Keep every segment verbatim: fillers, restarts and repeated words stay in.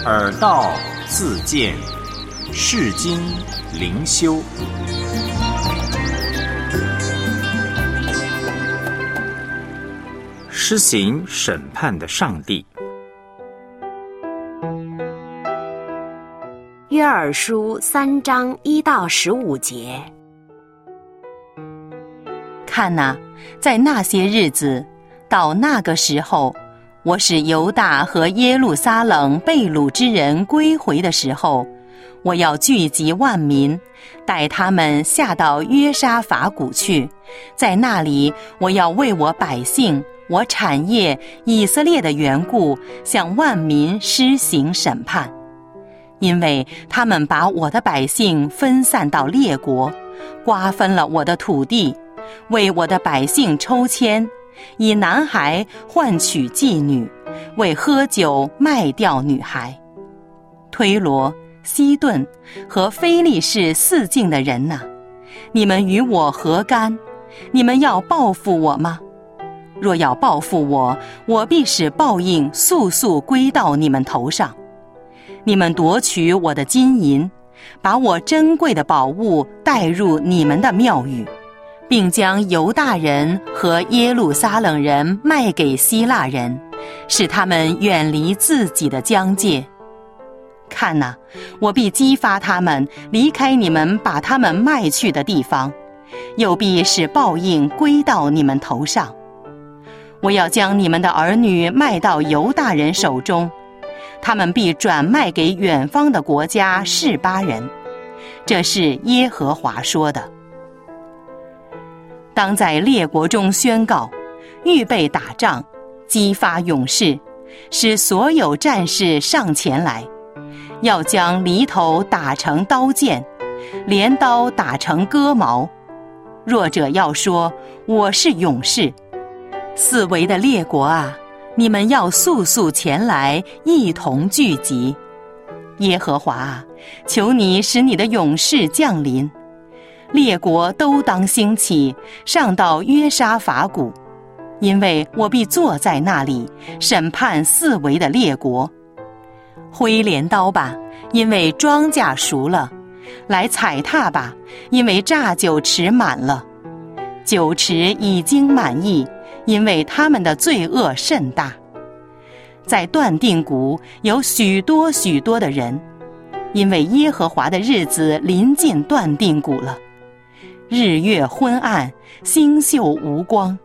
耳道自见，世经灵修。施行审判的上帝。 约珥书三章一到十五节。 看哪，在那些日子，到那个时候，我使犹大和耶路撒冷被掳之人归回的时候，我要聚集万民，带他们下到约沙法谷去，在那里我要为我百姓我产业以色列的缘故，向万民施行审判。因为他们把我的百姓分散到列国，瓜分了我的土地，为我的百姓抽签，以男孩换取妓女，为喝酒卖掉女孩。推罗、西顿和非利士四境的人哪，你们与我何干？你们要报复我吗？若要报复我，我必使报应速速归到你们头上。你们夺取我的金银，把我珍贵的宝物带入你们的庙宇，并将犹大人和耶路撒冷人卖给希腊人，使他们远离自己的疆界。看哪，我必激发他们离开你们把他们卖去的地方，又必使报应归到你们头上。我要将你们的儿女卖到犹大人手中，他们必转卖给远方的国家示巴人。这是耶和华说的。当在列国中宣告，预备打仗，激发勇士，使所有战士上前来，要将犁头打成刀剑，镰刀打成戈矛。弱者要说，我是勇士。四围的列国啊，你们要速速前来，一同聚集。耶和华啊，求你使你的勇士降临，列国都当兴起，上到约沙法谷，因为我必坐在那里，审判四围的列国。挥镰刀吧，因为庄稼熟了；来踩踏吧，因为榨酒池满了。酒池已经满溢，因为他们的罪恶甚大。在断定谷有许多许多的人，因为耶和华的日子临近断定谷了。日月昏暗，星宿无光。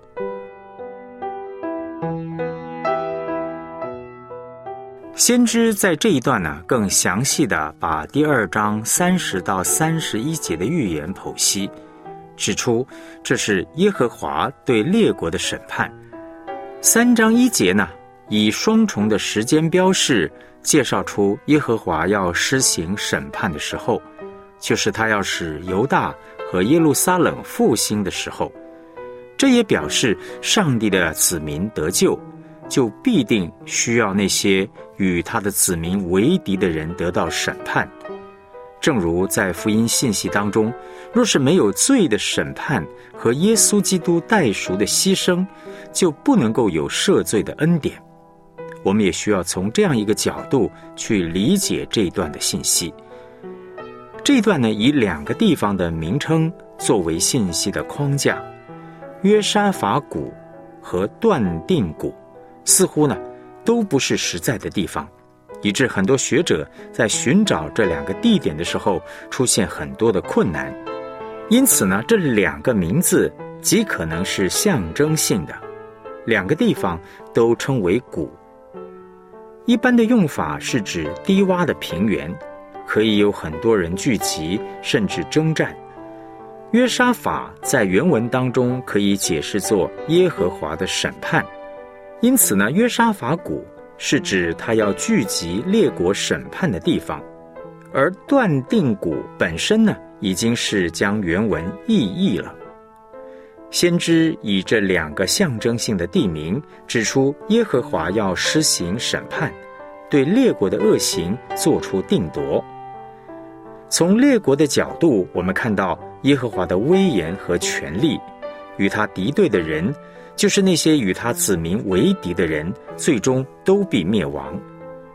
先知在这一段呢，更详细的把第二章三十到三十一节的预言剖析，指出这是耶和华对列国的审判。三章一节呢，以双重的时间标示介绍出耶和华要施行审判的时候，就是他要使犹大和耶路撒冷复兴的时候。这也表示上帝的子民得救，就必定需要那些与他的子民为敌的人得到审判。正如在福音信息当中，若是没有罪的审判和耶稣基督代赎的牺牲，就不能够有赦罪的恩典。我们也需要从这样一个角度去理解这一段的信息。这一段呢，以两个地方的名称作为信息的框架，约沙法谷和断定谷，似乎呢都不是实在的地方，以致很多学者在寻找这两个地点的时候出现很多的困难。因此呢，这两个名字极可能是象征性的，两个地方都称为谷。一般的用法是指低洼的平原，可以有很多人聚集，甚至征战。约沙法在原文当中可以解释作耶和华的审判，因此呢，约沙法谷是指他要聚集列国审判的地方，而断定谷本身呢，已经是将原文意译了。先知以这两个象征性的地名指出耶和华要施行审判，对列国的恶行做出定夺。从列国的角度，我们看到耶和华的威严和权力，与他敌对的人，就是那些与他子民为敌的人，最终都必灭亡。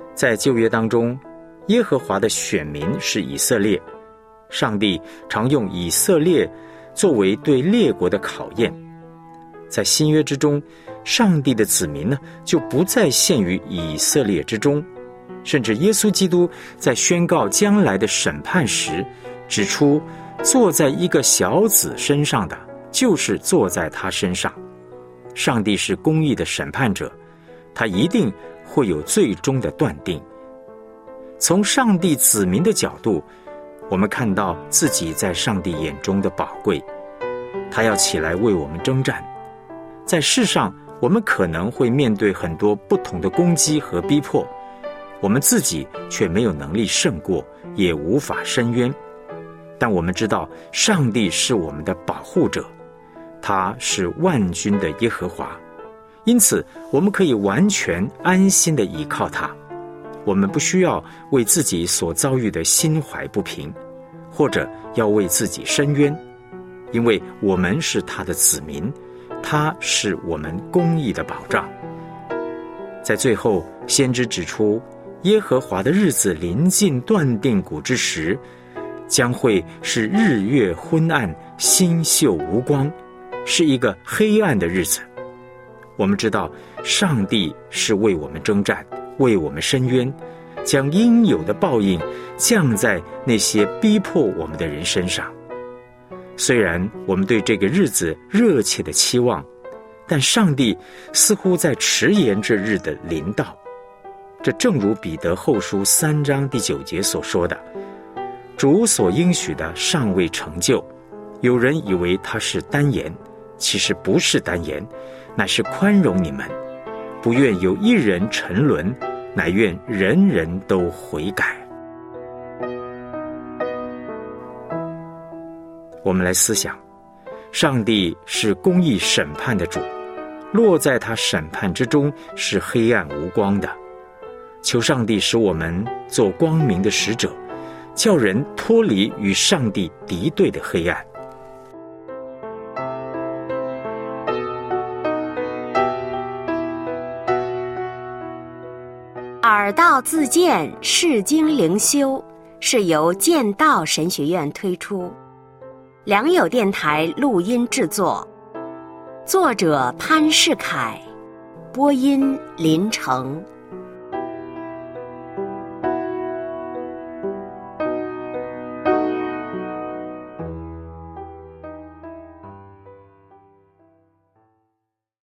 在旧约当中，耶和华的选民是以色列，上帝常用以色列作为对列国的考验。在新约之中，上帝的子民呢，就不再限于以色列之中，甚至耶稣基督在宣告将来的审判时，指出坐在一个小子身上的，就是坐在他身上。上帝是公义的审判者，他一定会有最终的断定。从上帝子民的角度，我们看到自己在上帝眼中的宝贵，他要起来为我们征战。在世上，我们可能会面对很多不同的攻击和逼迫，我们自己却没有能力胜过，也无法伸冤。但我们知道，上帝是我们的保护者，他是万军的耶和华，因此我们可以完全安心地依靠他。我们不需要为自己所遭遇的心怀不平，或者要为自己伸冤，因为我们是他的子民，他是我们公义的保障。在最后，先知指出，耶和华的日子临近断定谷之时，将会是日月昏暗，星宿无光，是一个黑暗的日子。我们知道，上帝是为我们征战，为我们伸冤，将应有的报应降在那些逼迫我们的人身上。虽然我们对这个日子热切的期望，但上帝似乎在迟延这日的临到。这正如彼得后书三章第九节所说的，主所应许的尚未成就，有人以为他是单言，其实不是单言，乃是宽容你们，不愿有一人沉沦，乃愿人人都悔改。我们来思想，上帝是公义审判的主，落在他审判之中是黑暗无光的。求上帝使我们做光明的使者，叫人脱离与上帝敌对的黑暗。 耳道自荐释经灵修是由剑道神学院推出，良友电台录音制作，作者潘世凯，播音林成。